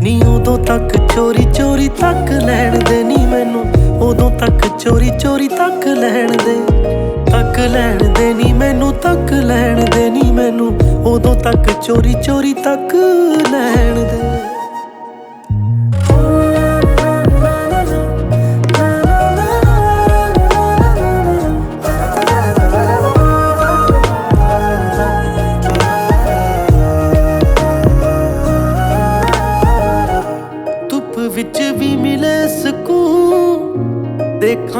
ਨੀ ਉਦੋਂ ਤੱਕ ਚੋਰੀ ਚੋਰੀ ਤੱਕ ਲੈਣ ਦੇ, ਨੀ ਮੈਨੂੰ ਉਦੋਂ ਤੱਕ ਚੋਰੀ ਚੋਰੀ ਤੱਕ ਲੈਣ ਦੇ, ਤੱਕ ਲੈਣ ਦੇ ਨੀ ਮੈਨੂੰ, ਤੱਕ ਲੈਣ ਦੇ ਨੀ ਮੈਨੂੰ ਉਦੋਂ ਤੱਕ ਚੋਰੀ ਚੋਰੀ ਤੱਕ ਲੈਣ ਦੇ। ਧੁੱਪ ਵਿੱਚ ਵੀ ਮਿਲੇ ਸਕੂਨ, ਦੇਖਾਂ